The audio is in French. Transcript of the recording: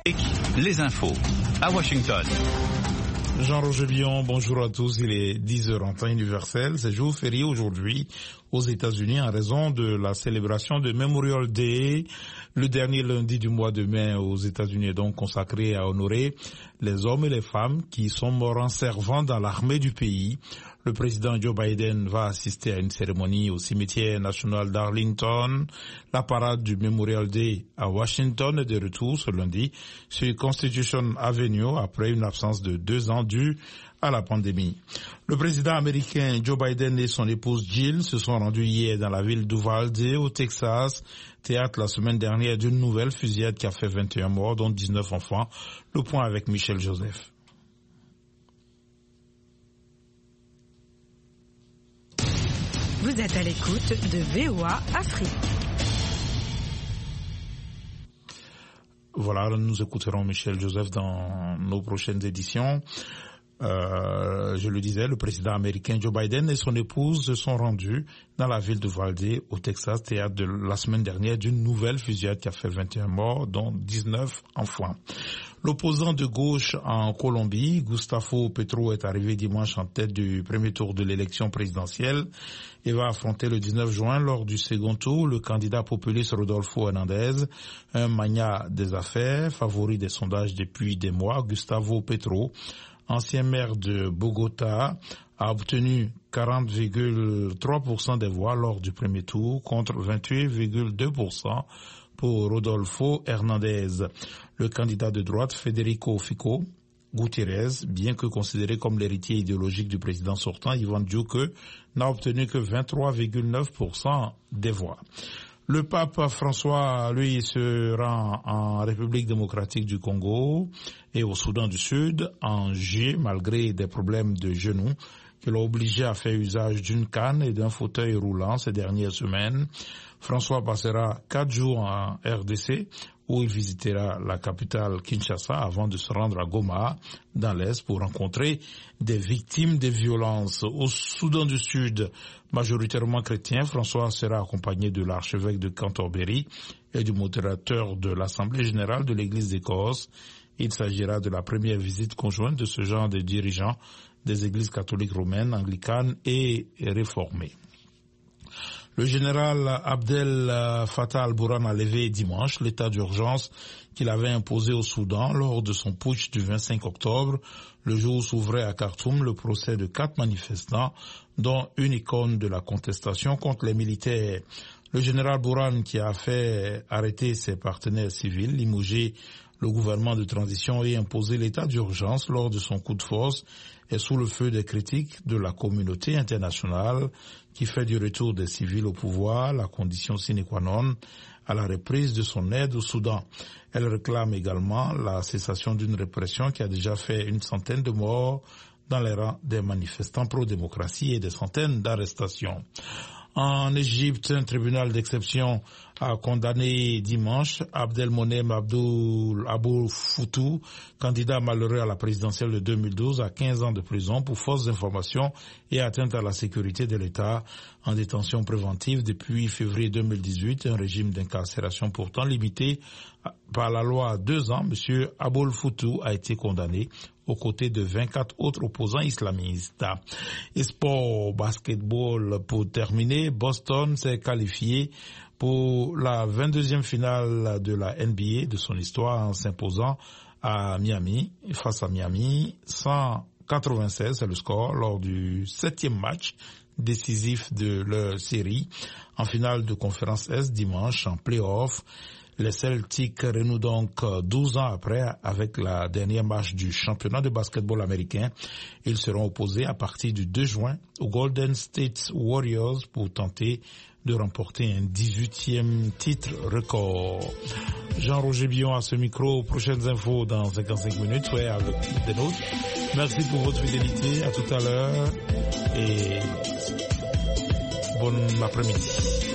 Les infos à Washington. Jean-Roger Bion, bonjour à tous. Il est 10h en temps universel. C'est jour férié aujourd'hui aux États-Unis en raison de la célébration de Memorial Day. Le dernier lundi du mois de mai aux États-Unis est donc consacré à honorer les hommes et les femmes qui sont morts en servant dans l'armée du pays. Le président Joe Biden va assister à une cérémonie au cimetière national d'Arlington. La parade du Memorial Day à Washington est de retour ce lundi sur Constitution Avenue après une absence de 2 ans due à la pandémie. Le président américain Joe Biden et son épouse Jill se sont rendus hier dans la ville d'Uvalde au Texas, théâtre la semaine dernière d'une nouvelle fusillade qui a fait 21 morts, dont 19 enfants. Le point avec Michel Joseph. Vous êtes à l'écoute de VOA Afrique. Voilà, nous écouterons Michel Joseph dans nos prochaines éditions. Je le disais, le président américain Joe Biden et son épouse se sont rendus dans la ville de Uvalde, au Texas, théâtre de la semaine dernière d'une nouvelle fusillade qui a fait 21 morts, dont 19 enfants. L'opposant de gauche en Colombie, Gustavo Petro, est arrivé dimanche en tête du premier tour de l'élection présidentielle et va affronter le 19 juin lors du second tour le candidat populiste Rodolfo Hernández, un magnat des affaires, favori des sondages depuis des mois. Gustavo Petro, ancien maire de Bogota, a obtenu 40,3% des voix lors du premier tour contre 28,2% pour Rodolfo Hernández. Le candidat de droite, Federico Fico Gutiérrez, bien que considéré comme l'héritier idéologique du président sortant, Iván Duque, n'a obtenu que 23,9% des voix. Le pape François, lui, se rend en République démocratique du Congo et au Soudan du Sud en juillet, malgré des problèmes de genoux qui l'ont obligé à faire usage d'une canne et d'un fauteuil roulant ces dernières semaines. François passera 4 jours en RDC où il visitera la capitale Kinshasa avant de se rendre à Goma, dans l'Est, pour rencontrer des victimes des violences. Au Soudan du Sud, majoritairement chrétien, François sera accompagné de l'archevêque de Canterbury et du modérateur de l'Assemblée générale de l'Église d'Écosse. Il s'agira de la première visite conjointe de ce genre de dirigeants des églises catholiques romaines, anglicanes et réformées. Le général Abdel Fattah al-Burhan a levé dimanche l'état d'urgence qu'il avait imposé au Soudan lors de son putsch du 25 octobre, le jour où s'ouvrait à Khartoum le procès de 4 manifestants, dont une icône de la contestation contre les militaires. Le général Burhan, qui a fait arrêter ses partenaires civils, limogé le gouvernement de transition et imposé l'état d'urgence lors de son coup de force, est sous le feu des critiques de la communauté internationale qui fait du retour des civils au pouvoir la condition sine qua non à la reprise de son aide au Soudan. Elle réclame également la cessation d'une répression qui a déjà fait une centaine de morts dans les rangs des manifestants pro-démocratie et des centaines d'arrestations. En Égypte, un tribunal d'exception a condamné dimanche Abdelmonem Abou Foutou, candidat malheureux à la présidentielle de 2012, à 15 ans de prison pour fausses informations et atteinte à la sécurité de l'État, en détention préventive depuis février 2018, un régime d'incarcération pourtant limité par la loi à 2 ans. M. Abou Foutou a été condamné aux côtés de 24 autres opposants islamistes. Et sport basketball pour terminer, Boston s'est qualifié pour la 22e finale de la NBA de son histoire en s'imposant à Miami, face à Miami, 196, c'est le score, lors du 7e match décisif de leur série en finale de conférence Est dimanche en play-off. Les Celtics renouent donc 12 ans après avec la dernière marche du championnat de basketball américain. Ils seront opposés à partir du 2 juin aux Golden State Warriors pour tenter de remporter un 18e titre record. Jean-Roger Bion à ce micro. Prochaines infos dans 55 minutes, ouais, avec des nôtres. Merci pour votre fidélité. À tout à l'heure et bon après-midi.